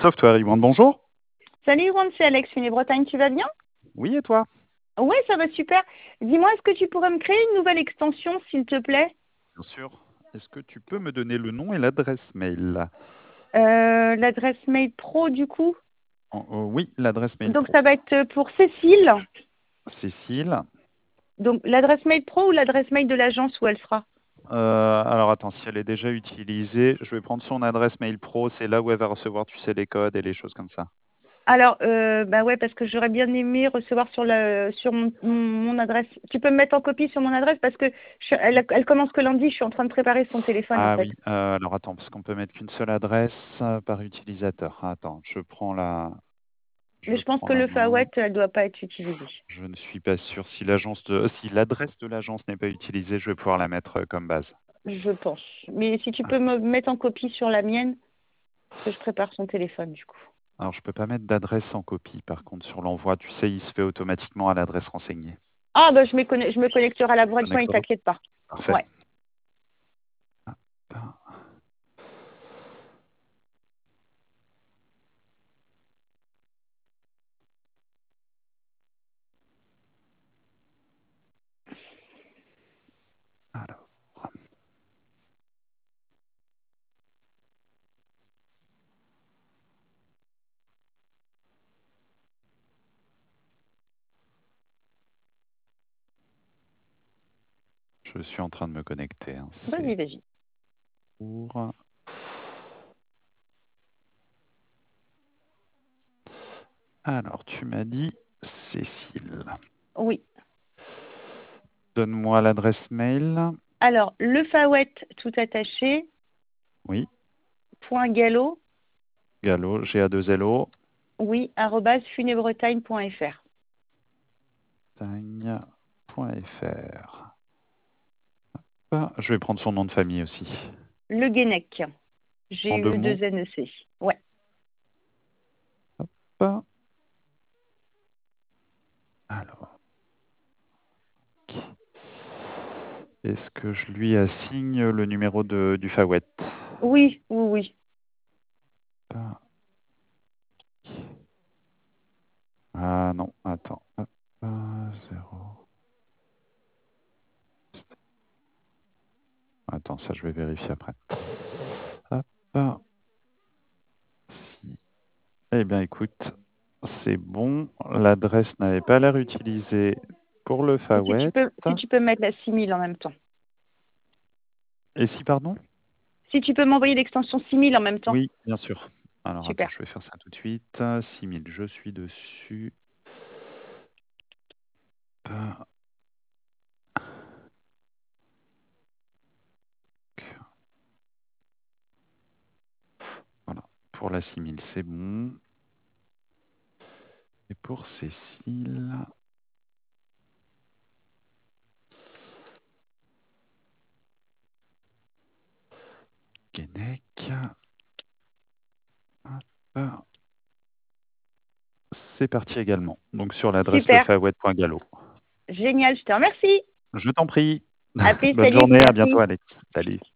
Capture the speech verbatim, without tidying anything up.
Software Iwan, bonjour. Salut Juan, c'est Alex, Finet-Bretagne, tu vas bien? Oui, et toi? Ouais, ça va super. Dis-moi, est-ce que tu pourrais me créer une nouvelle extension, s'il te plaît? Bien sûr. Est-ce que tu peux me donner le nom et l'adresse mail? Euh, l'adresse mail pro, du coup. En- euh, oui, l'adresse mail Donc, pro. ça va être pour Cécile. Cécile. Donc, l'adresse mail pro ou l'adresse mail de l'agence où elle sera? Euh, alors attends, si elle est déjà utilisée, je vais prendre son adresse mail pro. C'est là où elle va recevoir, tu sais, les codes et les choses comme ça. Alors, euh, bah ouais, parce que j'aurais bien aimé recevoir sur, la, sur mon, mon, mon adresse. Tu peux me mettre en copie sur mon adresse parce que je, elle, elle commence que lundi, je suis en train de préparer son téléphone, en Ah fait. oui, euh, alors attends, parce qu'on peut mettre qu'une seule adresse euh, par utilisateur. Attends, je prends la, je Mais je pense prends que la le main. Fawet, elle ne doit pas être utilisée. Je ne suis pas sûr si l'agence de, si l'adresse de l'agence n'est pas utilisée, je vais pouvoir la mettre euh, comme base. Je pense. Mais si tu peux me mettre en copie sur la mienne, que je prépare son téléphone, du coup. Alors, je peux pas mettre d'adresse en copie. Par contre, sur l'envoi, tu sais, il se fait automatiquement à l'adresse renseignée. Ah, bah, je me, conne- je me connecterai à la boîte point, Connecte-toi. t'inquiète pas. Parfait. Ouais. Alors, je suis en train de me connecter. Hein. Vas-y, C'est vas-y. pour. Alors, tu m'as dit Cécile. Oui. Donne-moi l'adresse mail. Alors, le Fawet, tout attaché, Oui. point gallo, Gallo, G A deux L O. oui, arrobase funetbretagne point fr. Tagne.fr. Je vais prendre son nom de famille aussi. Le Guenec. En deux mots. G-E-deux-N-E-C. Ouais. Hop. Alors. Est-ce que je lui assigne le numéro de, du Fawet? Oui, oui, oui. Ah non, attends. Hop, zéro. Attends, ça je vais vérifier après. Hop. Si. Eh bien écoute, c'est bon. L'adresse n'avait pas l'air utilisée pour le Et si tu Fawet. peux, si tu peux mettre la six mille en même temps. Et si, pardon? Si tu peux m'envoyer l'extension six mille en même temps. Oui, bien sûr. Alors attends, Super. je vais faire ça tout de suite. six mille, je suis dessus. Voilà, pour la six mille, c'est bon. Et pour Cécile... Guenec. Hop. C'est parti également. Donc sur l'adresse Super. lefawet.gallo. Génial, je te remercie. Je t'en prie. À plus, Bonne salut, journée, à bientôt merci. Alex. Salut.